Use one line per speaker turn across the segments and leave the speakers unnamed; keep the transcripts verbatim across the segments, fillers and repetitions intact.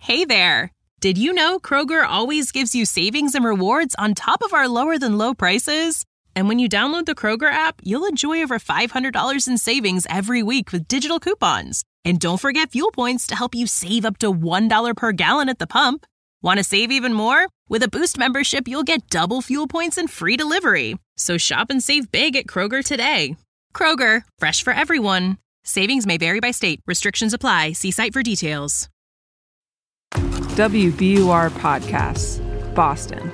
Hey there! Did you know Kroger always gives you savings and rewards on top of our lower-than-low prices? And when you download the Kroger app, you'll enjoy over five hundred dollars in savings every week with digital coupons. And don't forget fuel points to help you save up to one dollar per gallon at the pump. Want to save even more? With a Boost membership, you'll get double fuel points and free delivery. So shop and save big at Kroger today. Kroger, fresh for everyone. Savings may vary by state. Restrictions apply. See site for details.
W B U R Podcasts, Boston.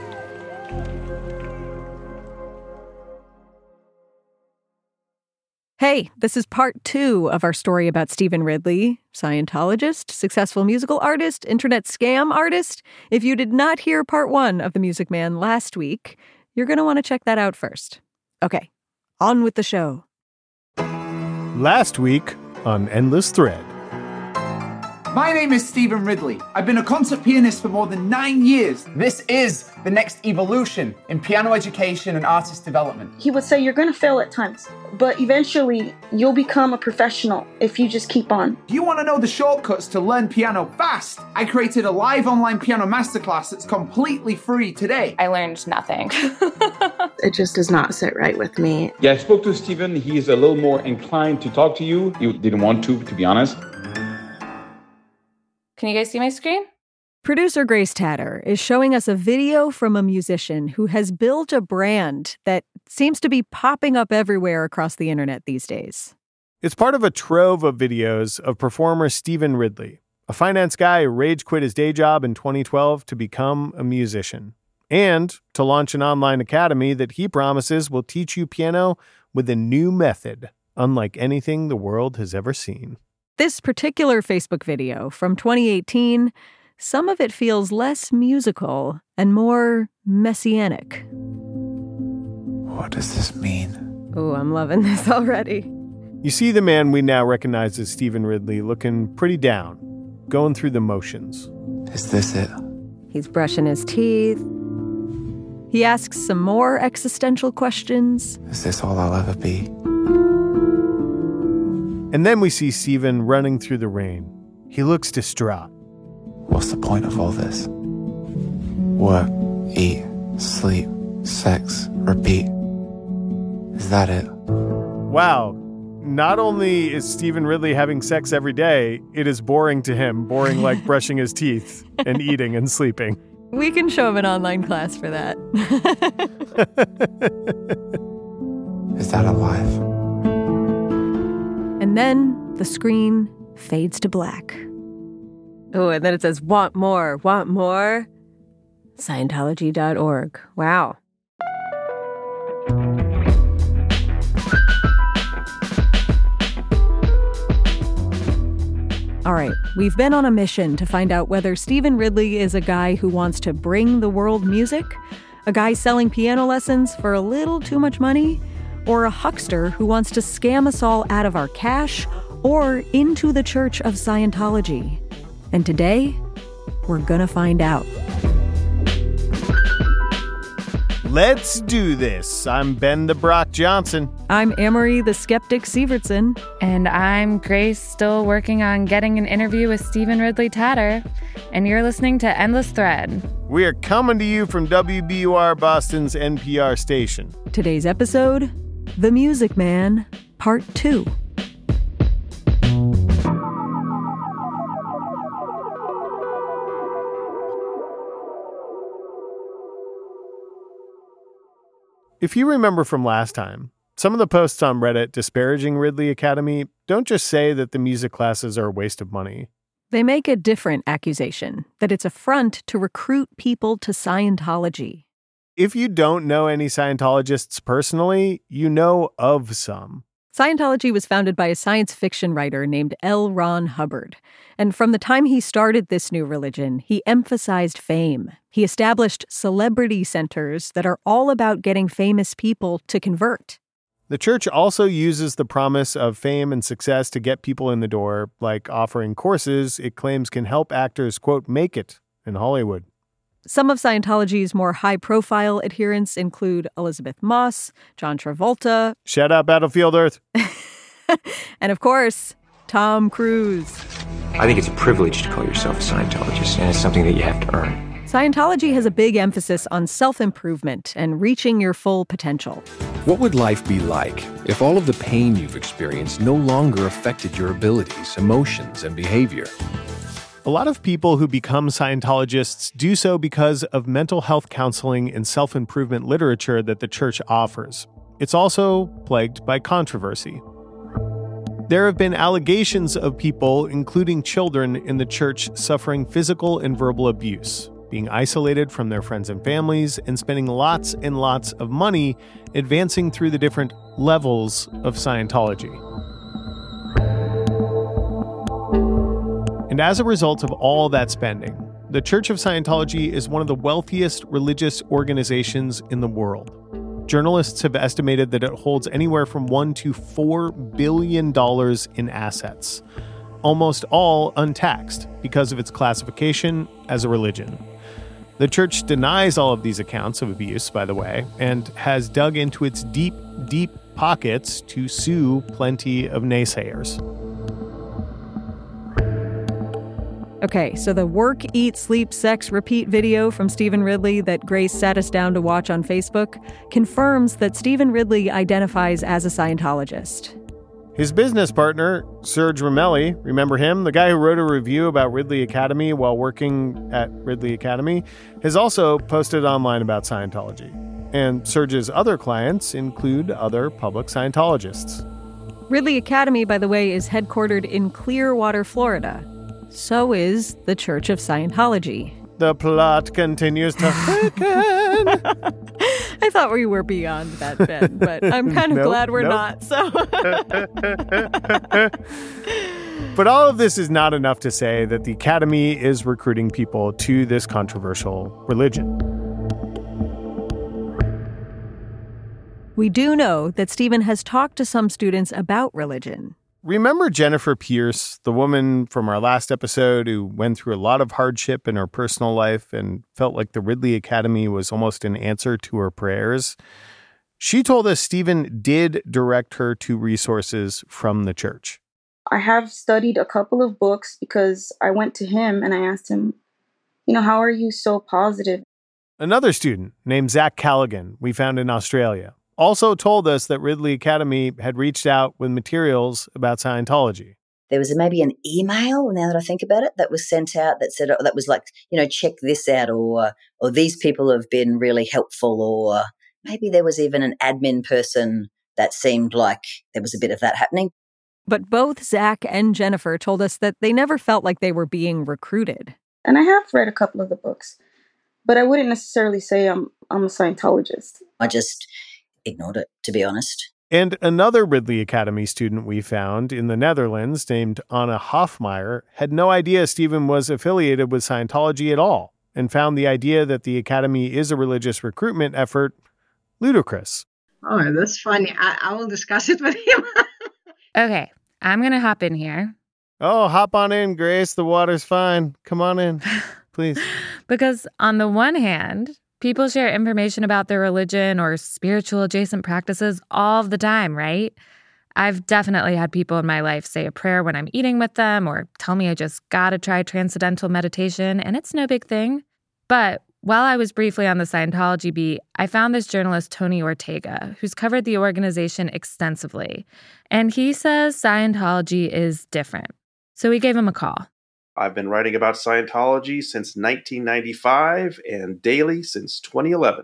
Hey, this is part two of our story about Stephen Ridley, Scientologist, successful musical artist, internet scam artist. If you did not hear part one of The Music Man last week, you're going to want to check that out first. Okay, on with the show.
Last week on Endless Thread.
My name is Stephen Ridley. I've been a concert pianist for more than nine years.
This is the next evolution in piano education and artist development.
He would say you're going to fail at times, but eventually you'll become a professional if you just keep on.
Do you want to know the shortcuts to learn piano fast? I created a live online piano masterclass that's completely free today.
I learned nothing.
It just does not sit right with me.
Yeah, I spoke to Stephen. He's a little more inclined to talk to you. You didn't want to, to be honest.
Can you guys see my screen?
Producer Grace Tatter is showing us a video from a musician who has built a brand that seems to be popping up everywhere across the internet these days.
It's part of a trove of videos of performer Stephen Ridley, a finance guy who rage quit his day job in twenty twelve to become a musician, and to launch an online academy that he promises will teach you piano with a new method, unlike anything the world has ever seen.
This particular Facebook video from twenty eighteen, some of it feels less musical and more messianic.
What does this mean?
Oh, I'm loving this already.
You see the man we now recognize as Stephen Ridley looking pretty down, going through the motions.
Is this it?
He's brushing his teeth. He asks some more existential questions.
Is this all I'll ever be?
And then we see Stephen running through the rain. He looks distraught.
What's the point of all this? Work, eat, sleep, sex, repeat. Is that it?
Wow. Not only is Stephen Ridley having sex every day, it is boring to him, boring like brushing his teeth and eating and sleeping.
We can show him an online class for that.
Is that alive?
And then the screen fades to black. Oh, and then it says, want more, want more? Scientology dot org. Wow. All right, we've been on a mission to find out whether Stephen Ridley is a guy who wants to bring the world music, a guy selling piano lessons for a little too much money, or a huckster who wants to scam us all out of our cash or into the Church of Scientology. And today, we're gonna find out.
Let's do this. I'm Ben the Brock Johnson.
I'm Amory the Skeptic Sievertson.
And I'm Grace, still working on getting an interview with Stephen Ridley Tatter. And you're listening to Endless Thread.
We are coming to you from W B U R Boston's N P R station.
Today's episode, The Music Man, Part two.
If you remember from last time, some of the posts on Reddit disparaging Ridley Academy don't just say that the music classes are a waste of money.
They make a different accusation, that it's a front to recruit people to Scientology.
If you don't know any Scientologists personally, you know of some.
Scientology was founded by a science fiction writer named L. Ron Hubbard. And from the time he started this new religion, he emphasized fame. He established celebrity centers that are all about getting famous people to convert.
The church also uses the promise of fame and success to get people in the door, like offering courses it claims can help actors, quote, make it in Hollywood.
Some of Scientology's more high-profile adherents include Elizabeth Moss, John Travolta.
Shout out Battlefield Earth.
And of course, Tom Cruise.
I think it's a privilege to call yourself a Scientologist, and it's something that you have to earn.
Scientology has a big emphasis on self-improvement and reaching your full potential.
What would life be like if all of the pain you've experienced no longer affected your abilities, emotions, and behavior?
A lot of people who become Scientologists do so because of mental health counseling and self-improvement literature that the church offers. It's also plagued by controversy. There have been allegations of people, including children, in the church suffering physical and verbal abuse, being isolated from their friends and families, and spending lots and lots of money advancing through the different levels of Scientology. And as a result of all that spending, the Church of Scientology is one of the wealthiest religious organizations in the world. Journalists have estimated that it holds anywhere from one to four billion dollars in assets, almost all untaxed because of its classification as a religion. The church denies all of these accounts of abuse, by the way, and has dug into its deep, deep pockets to sue plenty of naysayers.
Okay, so the work, eat, sleep, sex, repeat video from Stephen Ridley that Grace sat us down to watch on Facebook confirms that Stephen Ridley identifies as a Scientologist.
His business partner, Serge Ramelli, remember him? The guy who wrote a review about Ridley Academy while working at Ridley Academy, has also posted online about Scientology. And Serge's other clients include other public Scientologists.
Ridley Academy, by the way, is headquartered in Clearwater, Florida. So is the Church of Scientology.
The plot continues to thicken.
I thought we were beyond that, Ben, but I'm kind of nope, glad we're nope. not. So,
But all of this is not enough to say that the Academy is recruiting people to this controversial religion.
We do know that Stephen has talked to some students about religion.
Remember Jennifer Pierce, the woman from our last episode who went through a lot of hardship in her personal life and felt like the Ridley Academy was almost an answer to her prayers? She told us Stephen did direct her to resources from the church.
I have studied a couple of books because I went to him and I asked him, you know, how are you so positive?
Another student named Zach Callaghan we found in Australia also told us that Ridley Academy had reached out with materials about Scientology.
There was maybe an email, now that I think about it, that was sent out that said, that was like, you know, check this out, or or these people have been really helpful, or maybe there was even an admin person that seemed like there was a bit of that happening.
But both Zach and Jennifer told us that they never felt like they were being recruited.
And I have read a couple of the books, but I wouldn't necessarily say I'm I'm a Scientologist.
I just ignored it, to be honest.
And another Ridley Academy student we found in the Netherlands named Anna Hofmeyer had no idea Stephen was affiliated with Scientology at all and found the idea that the Academy is a religious recruitment effort ludicrous.
Oh, that's funny. I, I will discuss it with him.
Okay, I'm going to hop in here.
Oh, hop on in, Grace. The water's fine. Come on in, please.
Because on the one hand, people share information about their religion or spiritual adjacent practices all the time, right? I've definitely had people in my life say a prayer when I'm eating with them or tell me I just gotta try transcendental meditation, and it's no big thing. But while I was briefly on the Scientology beat, I found this journalist, Tony Ortega, who's covered the organization extensively. And he says Scientology is different. So we gave him a call.
I've been writing about Scientology since nineteen ninety-five and daily since twenty eleven.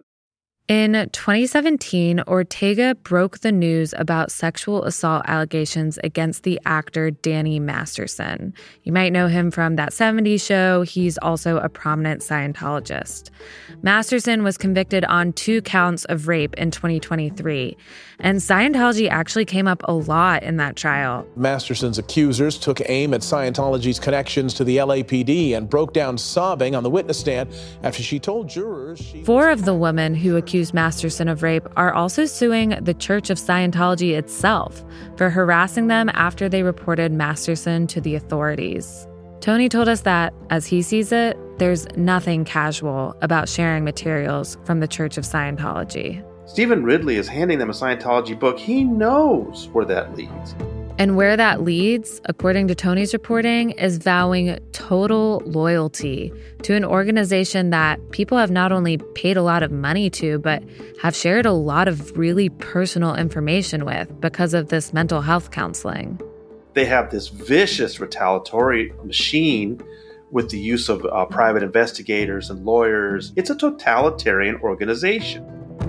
In twenty seventeen, Ortega broke the news about sexual assault allegations against the actor Danny Masterson. You might know him from That seventies Show. He's also a prominent Scientologist. Masterson was convicted on two counts of rape in twenty twenty-three, and Scientology actually came up a lot in that trial.
Masterson's accusers took aim at Scientology's connections to the L A P D and broke down sobbing on the witness stand after she told jurors she...
Four of the women who accused Masterson of rape are also suing the Church of Scientology itself for harassing them after they reported Masterson to the authorities. Tony told us that, as he sees it, there's nothing casual about sharing materials from the Church of Scientology.
Stephen Ridley is handing them a Scientology book. He knows where that leads.
And where that leads, according to Tony's reporting, is vowing total loyalty to an organization that people have not only paid a lot of money to, but have shared a lot of really personal information with because of this mental health counseling.
They have this vicious retaliatory machine with the use of uh, private investigators and lawyers. It's a totalitarian organization.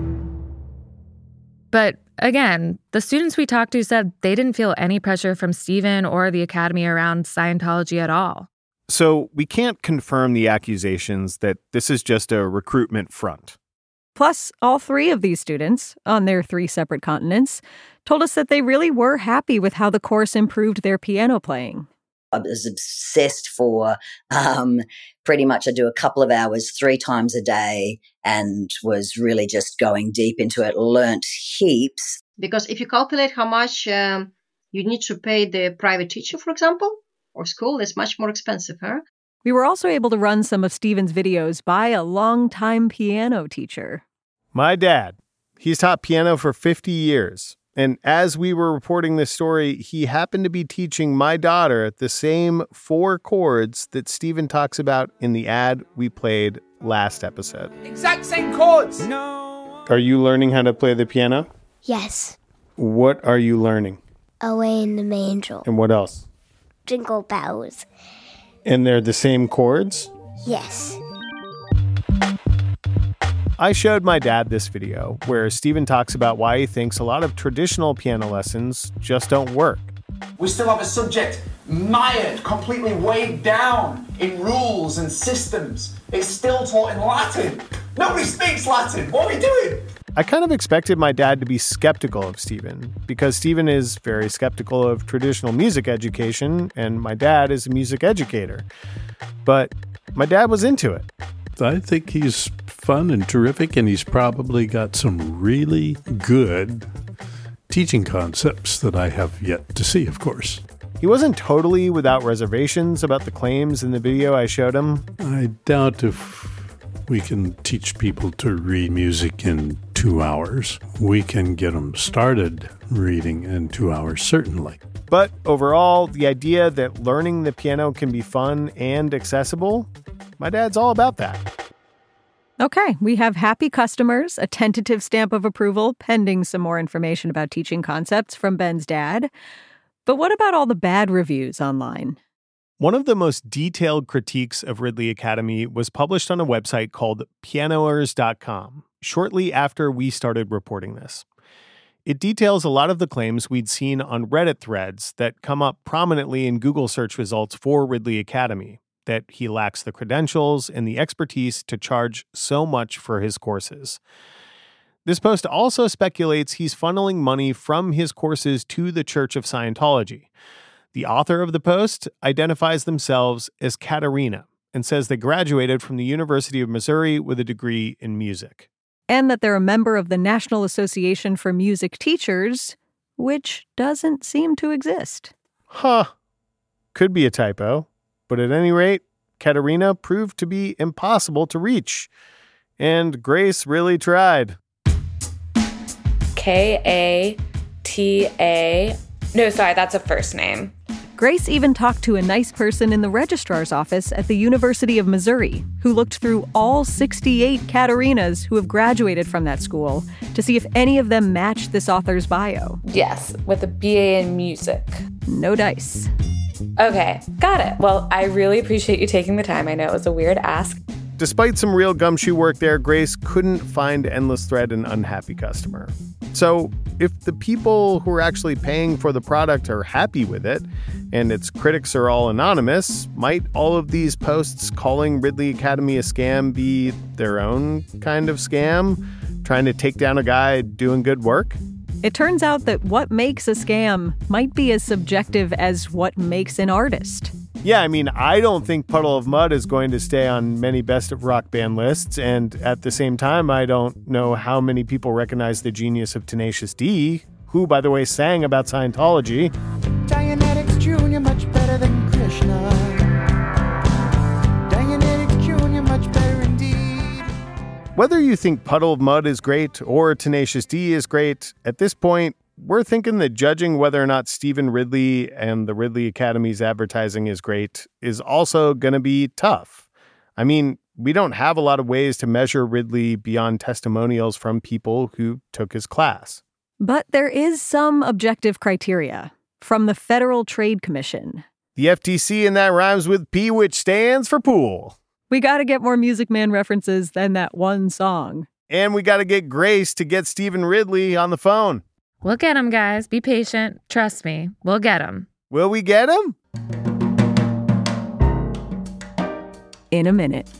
But again, the students we talked to said they didn't feel any pressure from Stephen or the Academy around Scientology at all.
So we can't confirm the accusations that this is just a recruitment front.
Plus, all three of these students, on their three separate continents, told us that they really were happy with how the course improved their piano playing.
I was obsessed for um, pretty much I do a couple of hours three times a day and was really just going deep into it, learnt heaps.
Because if you calculate how much um, you need to pay the private teacher, for example, or school, it's much more expensive, huh?
We were also able to run some of Stephen's videos by a longtime piano teacher.
My dad. He's taught piano for fifty years. And as we were reporting this story, he happened to be teaching my daughter the same four chords that Stephen talks about in the ad we played last episode.
Exact same chords. No.
Are you learning how to play the piano?
Yes.
What are you learning?
Away in the Manger.
And what else?
Jingle bells.
And they're the same chords?
Yes.
I showed my dad this video where Stephen talks about why he thinks a lot of traditional piano lessons just don't work.
We still have a subject mired, completely weighed down in rules and systems. It's still taught in Latin. Nobody speaks Latin. What are we doing?
I kind of expected my dad to be skeptical of Stephen because Stephen is very skeptical of traditional music education and my dad is a music educator. But my dad was into it.
I think he's fun and terrific, and he's probably got some really good teaching concepts that I have yet to see, of course.
He wasn't totally without reservations about the claims in the video I showed him.
I doubt if we can teach people to read music in two hours. We can get them started reading in two hours, certainly.
But overall, the idea that learning the piano can be fun and accessible, my dad's all about that.
Okay, we have happy customers, a tentative stamp of approval, pending some more information about teaching concepts from Ben's dad. But what about all the bad reviews online?
One of the most detailed critiques of Ridley Academy was published on a website called pianoers dot com shortly after we started reporting this. It details a lot of the claims we'd seen on Reddit threads that come up prominently in Google search results for Ridley Academy, that he lacks the credentials and the expertise to charge so much for his courses. This post also speculates he's funneling money from his courses to the Church of Scientology. The author of the post identifies themselves as Katerina and says they graduated from the University of Missouri with a degree in music.
And that they're a member of the National Association for Music Teachers, which doesn't seem to exist.
Huh. Could be a typo. But at any rate, Katerina proved to be impossible to reach. And Grace really tried.
K A T A. No, sorry, that's a first name.
Grace even talked to a nice person in the registrar's office at the University of Missouri who looked through all sixty-eight Katerinas who have graduated from that school to see if any of them matched this author's bio.
Yes, with a B A in music.
No dice.
Okay, got it. Well, I really appreciate you taking the time. I know it was a weird ask.
Despite some real gumshoe work there, Grace couldn't find Endless Thread an unhappy customer. So if the people who are actually paying for the product are happy with it, and its critics are all anonymous, might all of these posts calling Ridley Academy a scam be their own kind of scam, trying to take down a guy doing good work?
It turns out that what makes a scam might be as subjective as what makes an artist.
Yeah, I mean, I don't think Puddle of Mudd is going to stay on many best of rock band lists, and at the same time, I don't know how many people recognize the genius of Tenacious D, who, by the way, sang about Scientology.
Dianetics Junior much better than Krishna. Dianetics Junior much better indeed.
Whether you think Puddle of Mudd is great or Tenacious D is great, at this point, we're thinking that judging whether or not Stephen Ridley and the Ridley Academy's advertising is great is also going to be tough. I mean, we don't have a lot of ways to measure Ridley beyond testimonials from people who took his class.
But there is some objective criteria from the Federal Trade Commission.
The F T C, and that rhymes with P, which stands for pool.
We got to get more Music Man references than that one song.
And we got to get Grace to get Stephen Ridley on the phone.
We'll get him, guys. Be patient. Trust me. We'll get him.
Will we get him?
In a minute.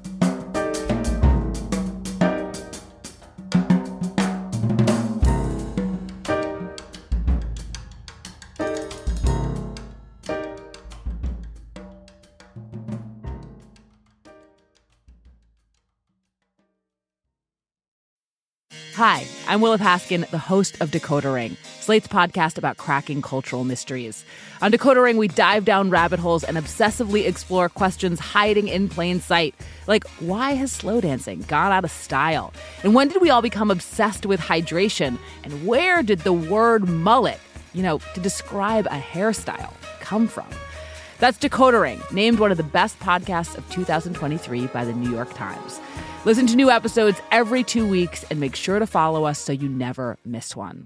Hi, I'm Willa Paskin, the host of Decoder Ring, Slate's podcast about cracking cultural mysteries. On Decoder Ring, we dive down rabbit holes and obsessively explore questions hiding in plain sight. Like, why has slow dancing gone out of style? And when did we all become obsessed with hydration? And where did the word mullet, you know, to describe a hairstyle, come from? That's Decoder Ring, named one of the best podcasts of two thousand twenty-three by the New York Times. Listen to new episodes every two weeks and make sure to follow us so you never miss one.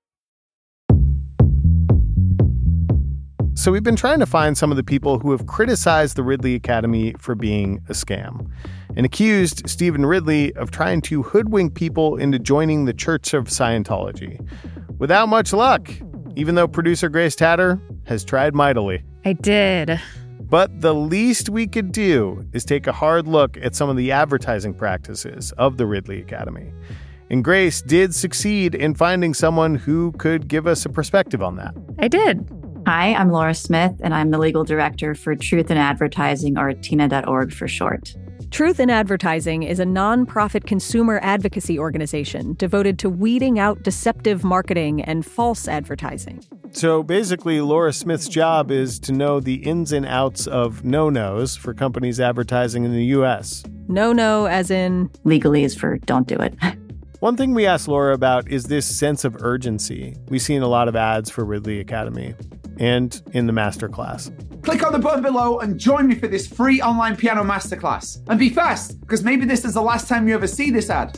So we've been trying to find some of the people who have criticized the Ridley Academy for being a scam and accused Stephen Ridley of trying to hoodwink people into joining the Church of Scientology. Without much luck, even though producer Grace Tatter has tried mightily.
I did.
But the least we could do is take a hard look at some of the advertising practices of the Ridley Academy. And Grace did succeed in finding someone who could give us a perspective on that.
I did.
Hi, I'm Laura Smith, and I'm the legal director for Truth in Advertising, or T I N A dot org for short.
Truth in Advertising is a nonprofit consumer advocacy organization devoted to weeding out deceptive marketing and false advertising.
So basically, Laura Smith's job is to know the ins and outs of no-nos for companies advertising in the U S.
No-no as in?
Legalese for don't do it.
One thing we asked Laura about is this sense of urgency we see in a lot of ads for Ridley Academy and in the masterclass.
Click on the button below and join me for this free online piano masterclass. And be fast, because maybe this is the last time you ever see this ad.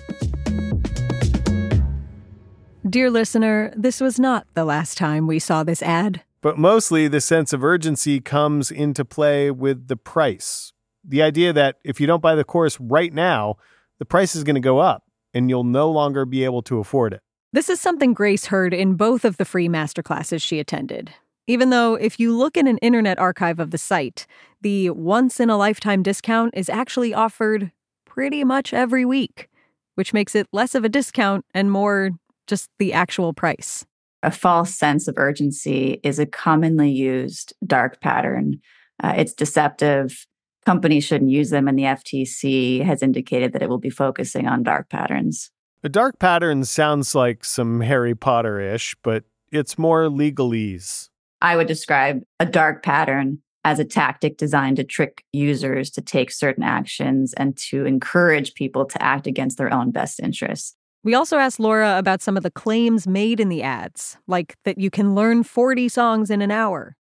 Dear listener, this was not the last time we saw this ad.
But mostly the sense of urgency comes into play with the price. The idea that if you don't buy the course right now, the price is going to go up and you'll no longer be able to afford it.
This is something Grace heard in both of the free masterclasses she attended. Even though if you look in an internet archive of the site, the once-in-a-lifetime discount is actually offered pretty much every week, which makes it less of a discount and more just the actual price.
A false sense of urgency is a commonly used dark pattern. Uh, it's deceptive. Companies shouldn't use them, and the F T C has indicated that it will be focusing on dark patterns.
A dark pattern sounds like some Harry Potter-ish, but it's more legalese.
I would describe a dark pattern as a tactic designed to trick users to take certain actions and to encourage people to act against their own best interests.
We also asked Laura about some of the claims made in the ads, like that you can learn forty songs in an hour.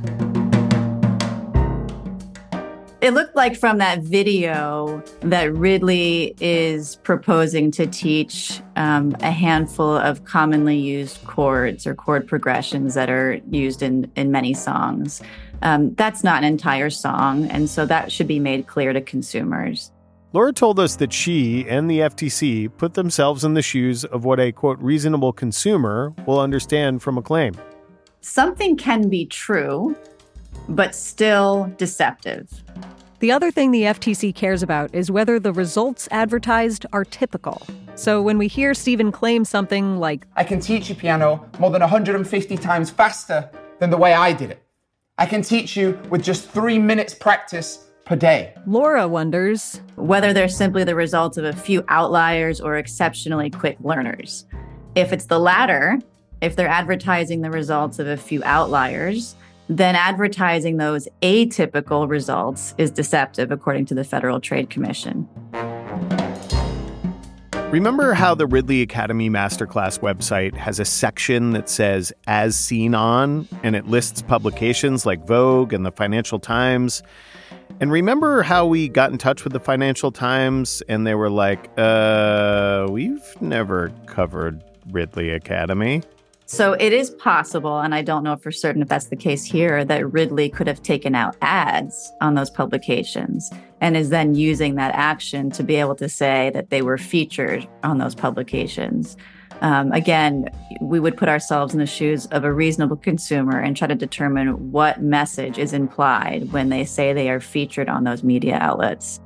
It looked like from that video that Ridley is proposing to teach um, a handful of commonly used chords or chord progressions that are used in, in many songs. Um, that's not an entire song, and so that should be made clear to consumers.
Laura told us that she and the F T C put themselves in the shoes of what a, quote, reasonable consumer will understand from a claim.
Something can be true, but still deceptive.
The other thing the F T C cares about is whether the results advertised are typical. So when we hear Stephen claim something like,
I can teach you piano more than one hundred fifty times faster than the way I did it. I can teach you with just three minutes practice per day.
Laura wonders
whether they're simply the result of a few outliers or exceptionally quick learners. If it's the latter, if they're advertising the results of a few outliers, then advertising those atypical results is deceptive, according to the Federal Trade Commission.
Remember how the Ridley Academy Masterclass website has a section that says As Seen On, and it lists publications like Vogue and the Financial Times? And remember how we got in touch with the Financial Times and they were like, uh, we've never covered Ridley Academy.
So it is possible, and I don't know for certain if that's the case here, that Ridley could have taken out ads on those publications and is then using that action to be able to say that they were featured on those publications. Um, again, we would put ourselves in the shoes of a reasonable consumer and try to determine what message is implied when they say they are featured on those media outlets.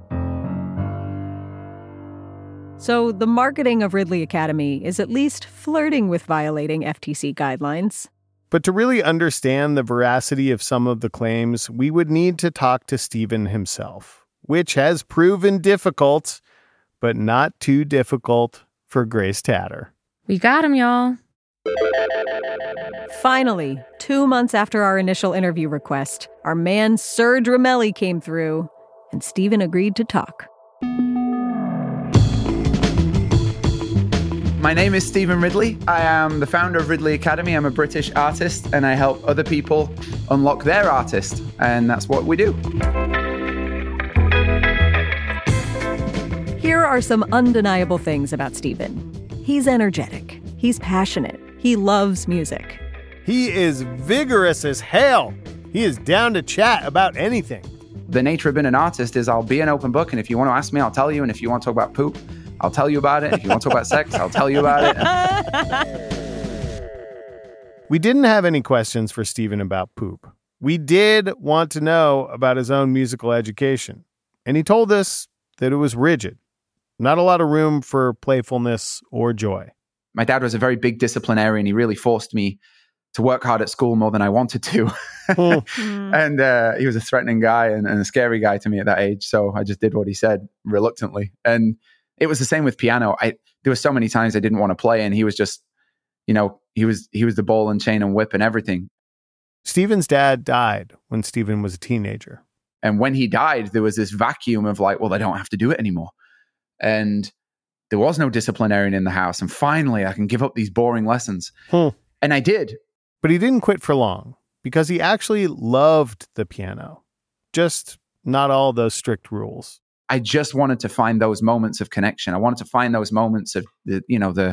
So the marketing of Ridley Academy is at least flirting with violating F T C guidelines.
But to really understand the veracity of some of the claims, we would need to talk to Stephen himself, which has proven difficult, but not too difficult for Grace Tatter.
We got him, y'all.
Finally, two months after our initial interview request, our man Serge Ramelli came through, and Stephen agreed to talk.
My name is Stephen Ridley. I am the founder of Ridley Academy. I'm a British artist and I help other people unlock their artist. And that's what we do.
Here are some undeniable things about Stephen. He's energetic. He's passionate. He loves music.
He is vigorous as hell. He is down to chat about anything.
The nature of being an artist is I'll be an open book. And if you want to ask me, I'll tell you. And if you want to talk about poop, I'll tell you about it. If you want to talk about sex, I'll tell you about it.
We didn't have any questions for Stephen about poop. We did want to know about his own musical education. And he told us that it was rigid. Not a lot of room for playfulness or joy.
My dad was a very big disciplinarian. He really forced me to work hard at school more than I wanted to. And uh, he was a threatening guy and, and a scary guy to me at that age. So I just did what he said reluctantly. And it was the same with piano. I there were so many times I didn't want to play, and he was just, you know, he was he was the ball and chain and whip and everything.
Stephen's dad died when Stephen was a teenager.
And when he died, there was this vacuum of like, well, I don't have to do it anymore. And there was no disciplinarian in the house. And finally, I can give up these boring lessons.
Hmm.
And I did.
But he didn't quit for long because he actually loved the piano. Just not all those strict rules.
I just wanted to find those moments of connection. I wanted to find those moments of, the, you know, the...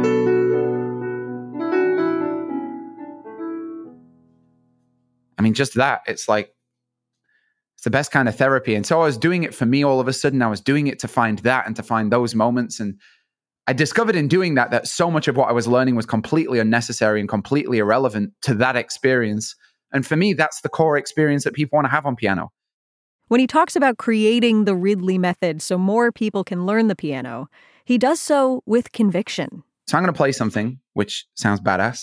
I mean, just that. It's like, it's the best kind of therapy. And so I was doing it for me all of a sudden. I was doing it to find that and to find those moments. And I discovered in doing that, that so much of what I was learning was completely unnecessary and completely irrelevant to that experience. And for me, that's the core experience that people want to have on piano.
When he talks about creating the Ridley method so more people can learn the piano, he does so with conviction.
So I'm going to play something which sounds badass.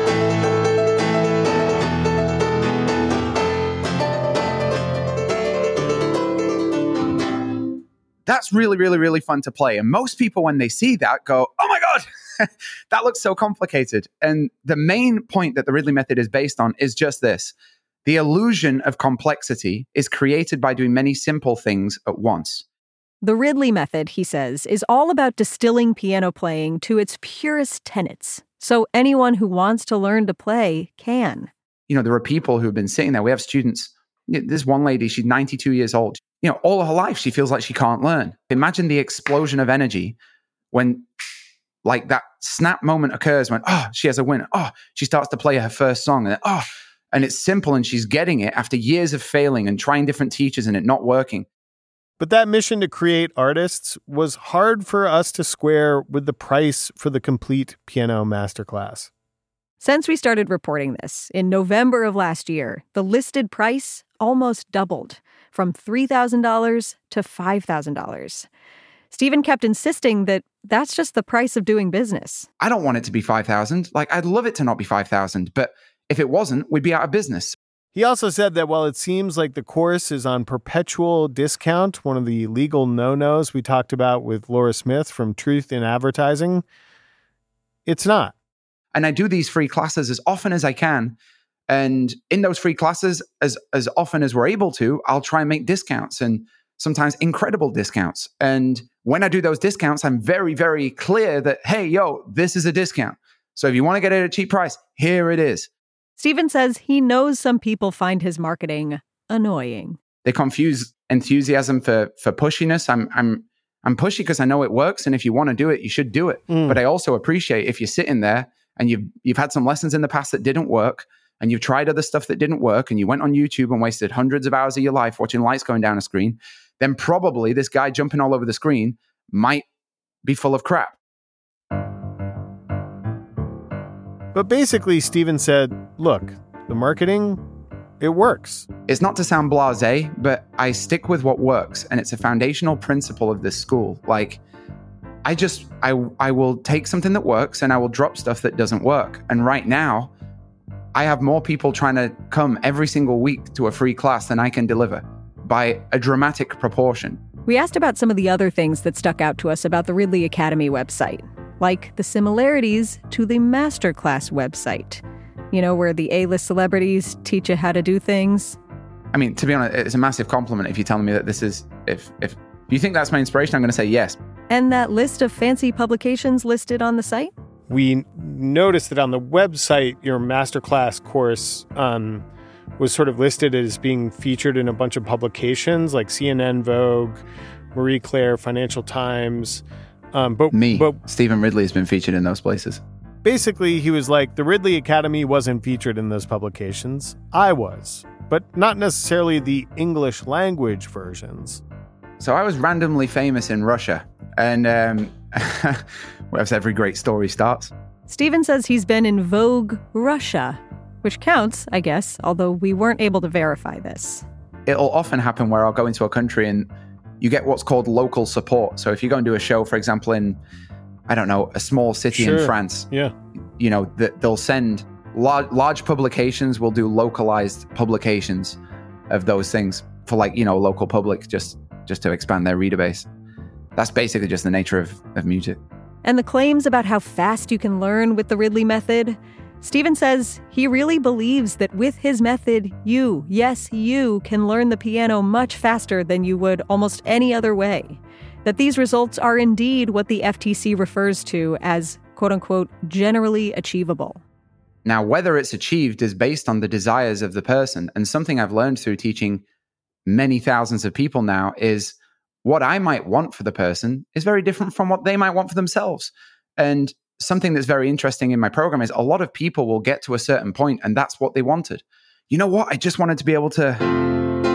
That's really, really, really fun to play. And most people, when they see that, go, oh my God, that looks so complicated. And the main point that the Ridley method is based on is just this. The illusion of complexity is created by doing many simple things at once.
The Ridley method, he says, is all about distilling piano playing to its purest tenets, so anyone who wants to learn to play can.
You know, there are people who've been sitting there. We have students. This one lady, she's ninety-two years old. You know, all her life, she feels like she can't learn. Imagine the explosion of energy when, like, that snap moment occurs when, oh, she has a win. Oh, she starts to play her first song. And, oh, and it's simple and she's getting it after years of failing and trying different teachers and it not working.
But that mission to create artists was hard for us to square with the price for the complete piano masterclass.
Since we started reporting this, in November of last year, the listed price almost doubled from three thousand dollars to five thousand dollars. Stephen kept insisting that that's just the price of doing business.
I don't want it to be five thousand dollars. Like, I'd love it to not be five thousand dollars, but if it wasn't, we'd be out of business.
He also said that while it seems like the course is on perpetual discount, one of the legal no-nos we talked about with Laura Smith from Truth in Advertising, it's not.
And I do these free classes as often as I can. And in those free classes, as, as often as we're able to, I'll try and make discounts. And sometimes incredible discounts. And when I do those discounts, I'm very, very clear that, hey, yo, this is a discount. So if you want to get it at a cheap price, here it is.
Stephen says he knows some people find his marketing annoying.
They confuse enthusiasm for for pushiness. I'm I'm I'm pushy because I know it works, and if you want to do it, you should do it. Mm. But I also appreciate if you're sitting there and you've you've had some lessons in the past that didn't work, and you've tried other stuff that didn't work, and you went on YouTube and wasted hundreds of hours of your life watching lights going down a screen, then probably this guy jumping all over the screen might be full of crap.
But basically, Stephen said, look, the marketing, it works.
It's not to sound blasé, but I stick with what works. And it's a foundational principle of this school. Like, I just, I, I will take something that works and I will drop stuff that doesn't work. And right now, I have more people trying to come every single week to a free class than I can deliver by a dramatic proportion.
We asked about some of the other things that stuck out to us about the Ridley Academy website, like the similarities to the Masterclass website. You know, where the A-list celebrities teach you how to do things.
I mean, to be honest, it's a massive compliment if you're telling me that this is, if if you think that's my inspiration, I'm going to say yes.
And that list of fancy publications listed on the site?
We noticed that on the website, your masterclass course um, was sort of listed as being featured in a bunch of publications like C N N, Vogue, Marie Claire, Financial Times. Um, but
Me,
but,
Stephen Ridley has been featured in those places.
Basically, he was like, the Ridley Academy wasn't featured in those publications. I was, but not necessarily the English language versions.
So I was randomly famous in Russia, and um, as every great story starts.
Stephen says he's been in Vogue Russia, which counts, I guess, although we weren't able to verify this.
It'll often happen where I'll go into a country and you get what's called local support. So if you go and do a show, for example, in I don't know, a small city
sure.
in France,
yeah.
you know, that they'll send large, large publications will do localized publications of those things for like, you know, local public, just, just to expand their reader base. That's basically just the nature of, of music.
And the claims about how fast you can learn with the Ridley method, Stephen says he really believes that with his method, you, yes, you can learn the piano much faster than you would almost any other way. That these results are indeed what the F T C refers to as, quote unquote, generally achievable.
Now, whether it's achieved is based on the desires of the person. And something I've learned through teaching many thousands of people now is what I might want for the person is very different from what they might want for themselves. And something that's very interesting in my program is a lot of people will get to a certain point and that's what they wanted. You know what? I just wanted to be able to...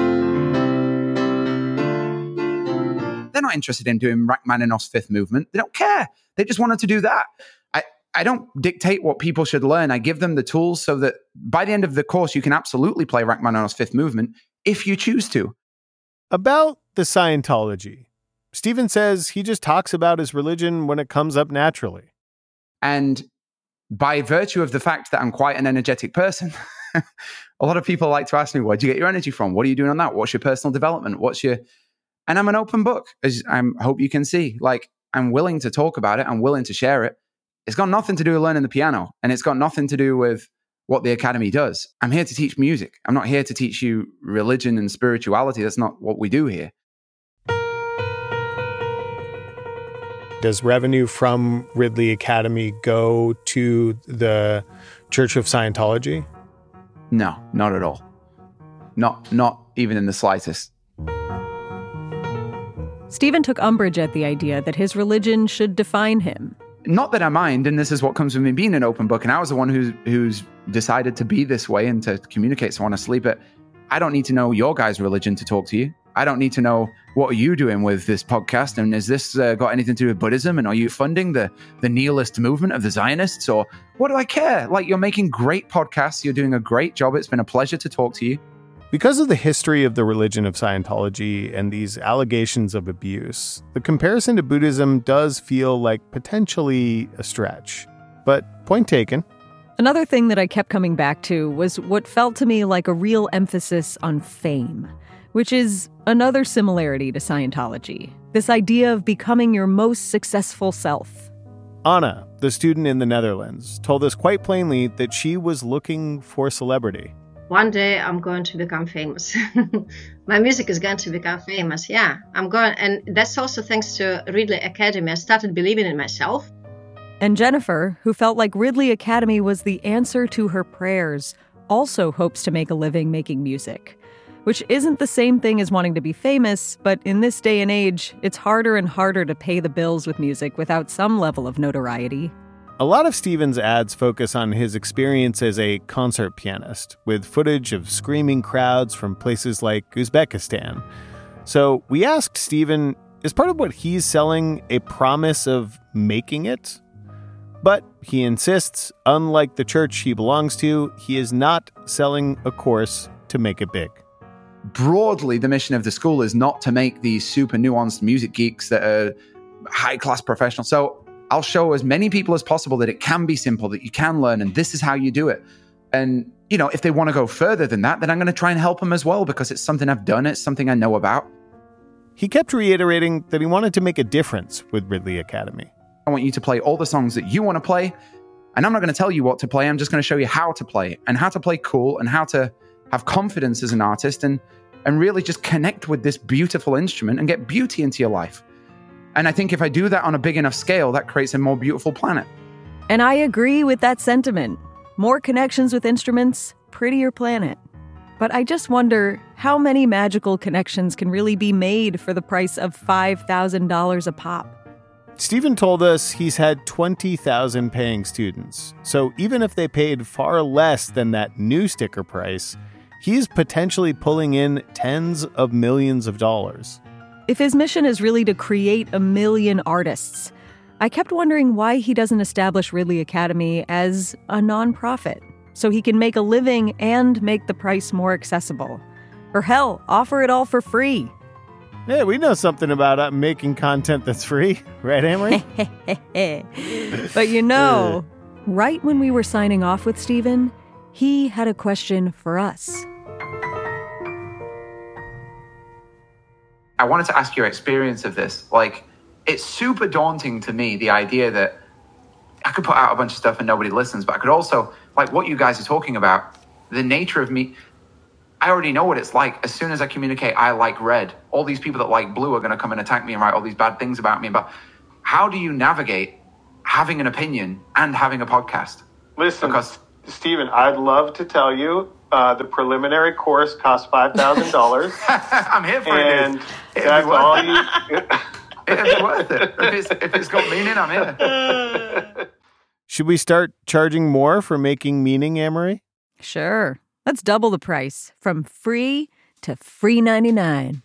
They're not interested in doing Rachmaninoff's Fifth Movement. They don't care. They just wanted to do that. I, I don't dictate what people should learn. I give them the tools so that by the end of the course, you can absolutely play Rachmaninoff's Fifth Movement if you choose to.
About the Scientology, Stephen says he just talks about his religion when it comes up naturally.
And by virtue of the fact that I'm quite an energetic person, a lot of people like to ask me, where do you get your energy from? What are you doing on that? What's your personal development? What's your... And I'm an open book, as I hope you can see. Like, I'm willing to talk about it. I'm willing to share it. It's got nothing to do with learning the piano. And it's got nothing to do with what the Academy does. I'm here to teach music. I'm not here to teach you religion and spirituality. That's not what we do here.
Does revenue from Ridley Academy go to the Church of Scientology?
No, not at all. Not, not even in the slightest.
Stephen took umbrage at the idea that his religion should define him.
Not that I mind, and this is what comes with me being an open book, and I was the one who's, who's decided to be this way and to communicate so honestly, but I don't need to know your guys' religion to talk to you. I don't need to know what are you doing with this podcast, and has this uh, got anything to do with Buddhism, and are you funding the, the nihilist movement of the Zionists, or what do I care? Like, you're making great podcasts, you're doing a great job, it's been a pleasure to talk to you.
Because of the history of the religion of Scientology and these allegations of abuse, the comparison to Buddhism does feel like potentially a stretch. But point taken.
Another thing that I kept coming back to was what felt to me like a real emphasis on fame, which is another similarity to Scientology. This idea of becoming your most successful self.
Anna, the student in the Netherlands, told us quite plainly that she was looking for celebrity.
one day I'm going to become famous. My music is going to become famous. Yeah, I'm going. And that's also thanks to Ridley Academy. I started believing in myself.
And Jennifer, who felt like Ridley Academy was the answer to her prayers, also hopes to make a living making music, which isn't the same thing as wanting to be famous, but in this day and age, it's harder and harder to pay the bills with music without some level of notoriety.
A lot of Steven's ads focus on his experience as a concert pianist, with footage of screaming crowds from places like Uzbekistan. So we asked Steven, is part of what he's selling a promise of making it? But he insists, unlike the church he belongs to, he is not selling a course to make it big.
Broadly, the mission of the school is not to make these super nuanced music geeks that are high-class professionals. So I'll show as many people as possible that it can be simple, that you can learn, and this is how you do it. And, you know, if they want to go further than that, then I'm going to try and help them as well, because it's something I've done, it's something I know about.
He kept reiterating that he wanted to make a difference with Ridley Academy.
I want you to play all the songs that you want to play, and I'm not going to tell you what to play, I'm just going to show you how to play, and how to play cool, and how to have confidence as an artist, and, and really just connect with this beautiful instrument and get beauty into your life. And I think if I do that on a big enough scale, that creates a more beautiful planet.
And I agree with that sentiment. More connections with instruments, prettier planet. But I just wonder how many magical connections can really be made for the price of five thousand dollars a pop.
Steven told us he's had twenty thousand paying students. So even if they paid far less than that new sticker price, he's potentially pulling in tens of millions of dollars.
If his mission is really to create a million artists, I kept wondering why he doesn't establish Ridley Academy as a nonprofit, so he can make a living and make the price more accessible. Or hell, offer it all for free.
Yeah, we know something about uh, making content that's free, right, Amory?
But you know, right when we were signing off with Steven, he had a question for us.
I wanted to ask your experience of this. Like, it's super daunting to me, the idea that I could put out a bunch of stuff and nobody listens, but I could also, like what you guys are talking about, the nature of me, I already know what it's like. As soon as I communicate, I like red, all these people that like blue are going to come and attack me and write all these bad things about me. But how do you navigate having an opinion and having a podcast?
Listen,
because
Steven, I'd love to tell you uh, the preliminary course costs five thousand dollars.
I'm here for
and
it.
And that's all you...
It'd be worth it. If it's, if it's got meaning, I'm here.
Should we start charging more for making meaning, Amory?
Sure. Let's double the price, from free to free ninety-nine.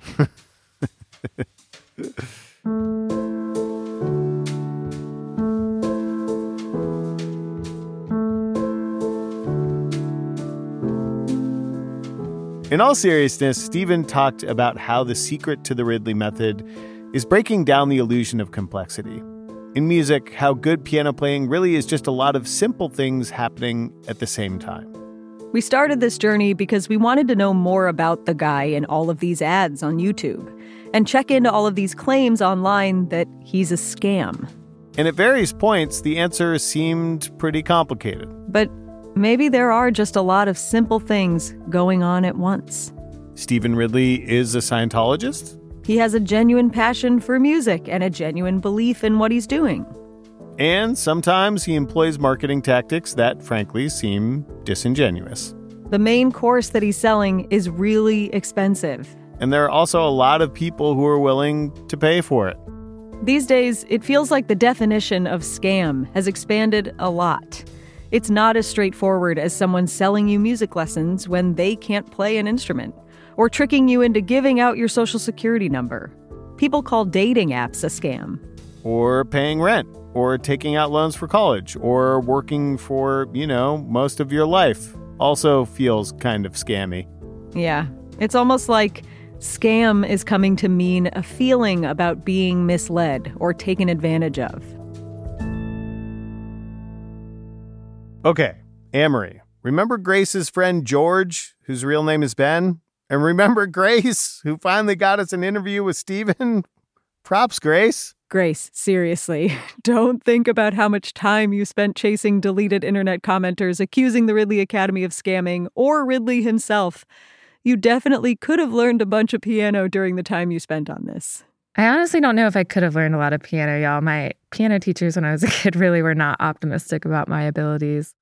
In all seriousness, Steven talked about how the secret to the Ridley method is breaking down the illusion of complexity. In music, how good piano playing really is just a lot of simple things happening at the same time.
We started this journey because we wanted to know more about the guy in all of these ads on YouTube and check into all of these claims online that he's a scam.
And at various points, the answer seemed pretty complicated.
But maybe there are just a lot of simple things going on at once.
Steven Ridley is a Scientologist.
He has a genuine passion for music and a genuine belief in what he's doing.
And sometimes he employs marketing tactics that, frankly, seem disingenuous.
The main course that he's selling is really expensive.
And there are also a lot of people who are willing to pay for it.
These days, it feels like the definition of scam has expanded a lot. It's not as straightforward as someone selling you music lessons when they can't play an instrument, or tricking you into giving out your social security number. People call dating apps a scam.
Or paying rent, or taking out loans for college, or working for, you know, most of your life. Also feels kind of scammy.
Yeah, it's almost like scam is coming to mean a feeling about being misled or taken advantage of.
Okay, Amory, remember Grace's friend George, whose real name is Ben? And remember Grace, who finally got us an interview with Steven? Props, Grace.
Grace, seriously, don't think about how much time you spent chasing deleted internet commenters accusing the Ridley Academy of scamming, or Ridley himself. You definitely could have learned a bunch of piano during the time you spent on this.
I honestly don't know if I could have learned a lot of piano, y'all. My piano teachers when I was a kid really were not optimistic about my abilities.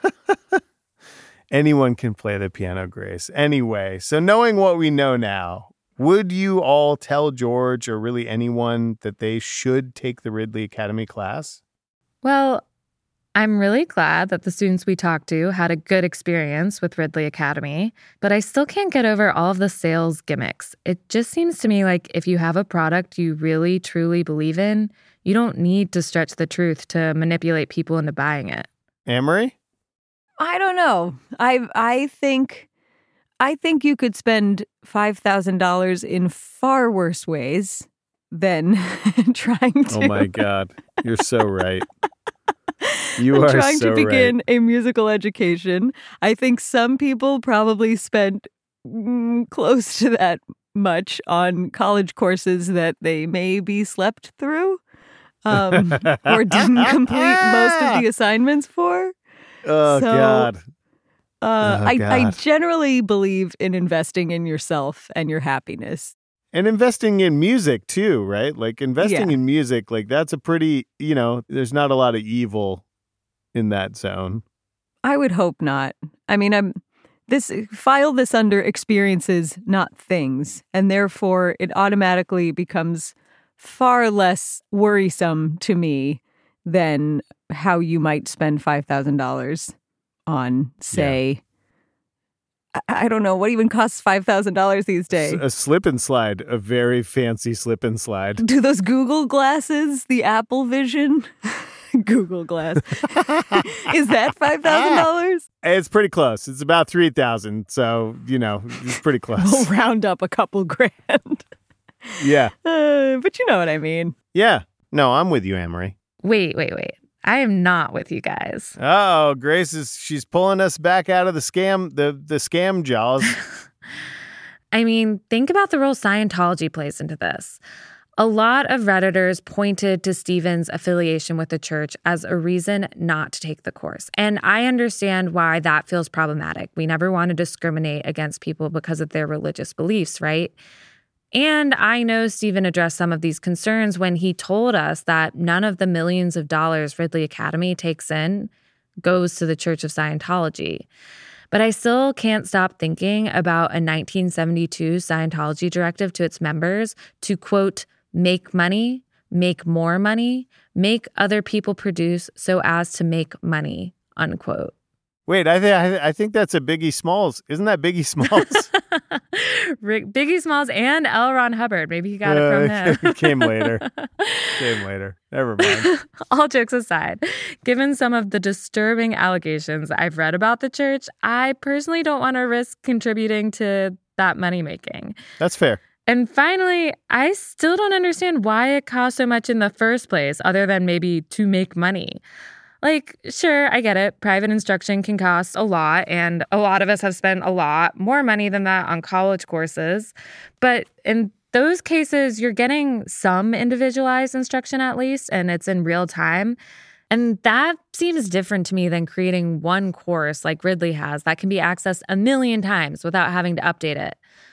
Anyone can play the piano, Grace. Anyway, so knowing what we know now, would you all tell George or really anyone that they should take the Ridley Academy class?
Well, I'm really glad that the students we talked to had a good experience with Ridley Academy, but I still can't get over all of the sales gimmicks. It just seems to me like if you have a product you really, truly believe in, you don't need to stretch the truth to manipulate people into buying it.
Amory?
I don't know. I I think... I think you could spend five thousand dollars in far worse ways than trying to...
Oh, my God. You're so right. You are
trying
so
to begin
right.
a musical education. I think some people probably spent mm, close to that much on college courses that they maybe slept through um, or didn't complete most of the assignments for.
Oh,
so,
God.
Uh,
oh,
I,
God.
I generally believe in investing in yourself and your happiness.
And investing in music, too, right? Like, investing
Yeah.
in music, like, that's a pretty, you know, there's not a lot of evil in that zone.
I would hope not. I mean, I'm this file this under experiences, not things, and therefore it automatically becomes far less worrisome to me than how you might spend five thousand dollars on, say, yeah. I, I don't know, what even costs five thousand dollars these days?
A slip and slide, a very fancy slip and slide.
Do those Google glasses, the Apple Vision? Google Glass. Is that five thousand dollars?
It's pretty close. It's about three thousand dollars. So, you know, it's pretty close.
We'll round up a couple grand.
Yeah.
Uh, but you know what I mean.
Yeah. No, I'm with you, Amory.
Wait, wait, wait. I am not with you guys.
Oh, Grace is, she's pulling us back out of the scam, the, the scam jaws.
I mean, think about the role Scientology plays into this. A lot of Redditors pointed to Stephen's affiliation with the church as a reason not to take the course. And I understand why that feels problematic. We never want to discriminate against people because of their religious beliefs, right? And I know Stephen addressed some of these concerns when he told us that none of the millions of dollars Ridley Academy takes in goes to the Church of Scientology. But I still can't stop thinking about a nineteen seventy-two Scientology directive to its members to, quote, make money, make more money, make other people produce so as to make money, unquote.
Wait, I, th- I, th- I think that's a Biggie Smalls. Isn't that Biggie Smalls?
Rick, Biggie Smalls and L. Ron Hubbard. Maybe he got it from him.
Uh, came later. Came later. Never mind.
All jokes aside, given some of the disturbing allegations I've read about the church, I personally don't want to risk contributing to that money making.
That's fair.
And finally, I still don't understand why it costs so much in the first place, other than maybe to make money. Like, sure, I get it. Private instruction can cost a lot, and a lot of us have spent a lot more money than that on college courses. But in those cases, you're getting some individualized instruction at least, and it's in real time. And that seems different to me than creating one course like Ridley has that can be accessed a million times without having to update it.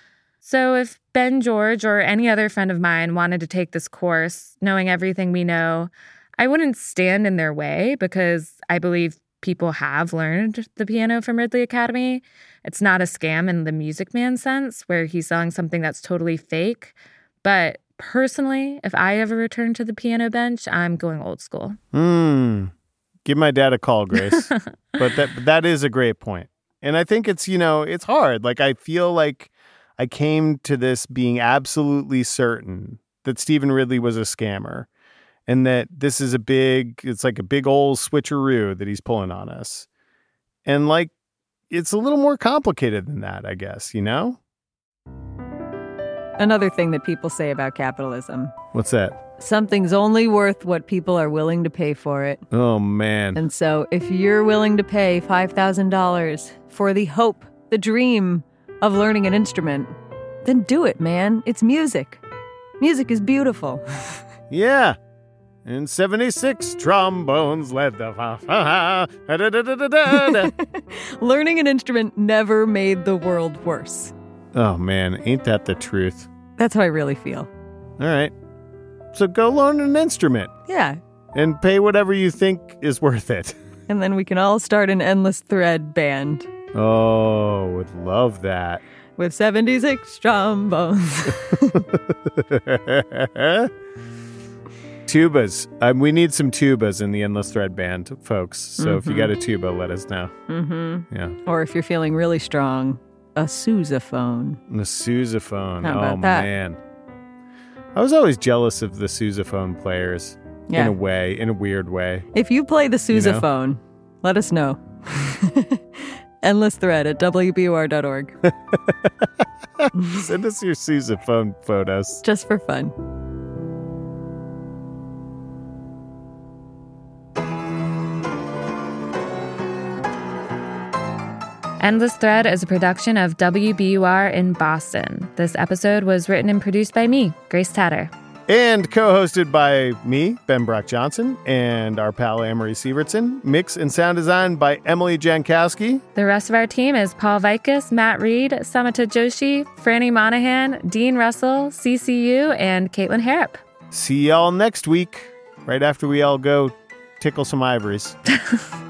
So if Ben George or any other friend of mine wanted to take this course, knowing everything we know, I wouldn't stand in their way because I believe people have learned the piano from Ridley Academy. It's not a scam in the Music Man sense where he's selling something that's totally fake. But personally, if I ever return to the piano bench, I'm going old school.
Hmm. Give my dad a call, Grace. But that that is a great point. And I think it's, you know, it's hard. Like, I feel like I came to this being absolutely certain that Stephen Ridley was a scammer. And that this is a big, it's like a big old switcheroo that he's pulling on us. And like, it's a little more complicated than that, I guess, you know?
Another thing that people say about capitalism.
What's that?
Something's only worth what people are willing to pay for it.
Oh, man.
And so if you're willing to pay five thousand dollars for the hope, the dream of learning an instrument, then do it, man. It's music. Music is beautiful.
Yeah. In seventy-six, trombones led the fa fa ha.
Learning an instrument never made the world worse.
Oh, man, ain't that the truth?
That's how I really feel.
All right. So go learn an instrument.
Yeah.
And pay whatever you think is worth it.
And then we can all start an Endless Thread band.
Oh, would love that.
With seventy-six trombones.
Tubas. Um, we need some tubas in the Endless Thread band, folks. So mm-hmm. if you got a tuba, let us know.
Mm-hmm.
Yeah.
Or if you're feeling really strong, a sousaphone.
A sousaphone.
How about
oh,
that?
man. I was always jealous of the sousaphone players.
Yeah.
In a way, in a weird way.
If you play the sousaphone, you know? Let us know. Endless Thread at W B U R dot org.
Send us your sousaphone photos.
Just for fun.
Endless Thread is a production of W B U R in Boston. This episode was written and produced by me, Grace Tatter.
And co-hosted by me, Ben Brock Johnson, and our pal Amory Sievertson. Mix and sound design by Emily Jankowski.
The rest of our team is Paul Vikas, Matt Reed, Samata Joshi, Franny Monahan, Dean Russell, C C U, and Caitlin Harrop.
See y'all next week, right after we all go tickle some ivories.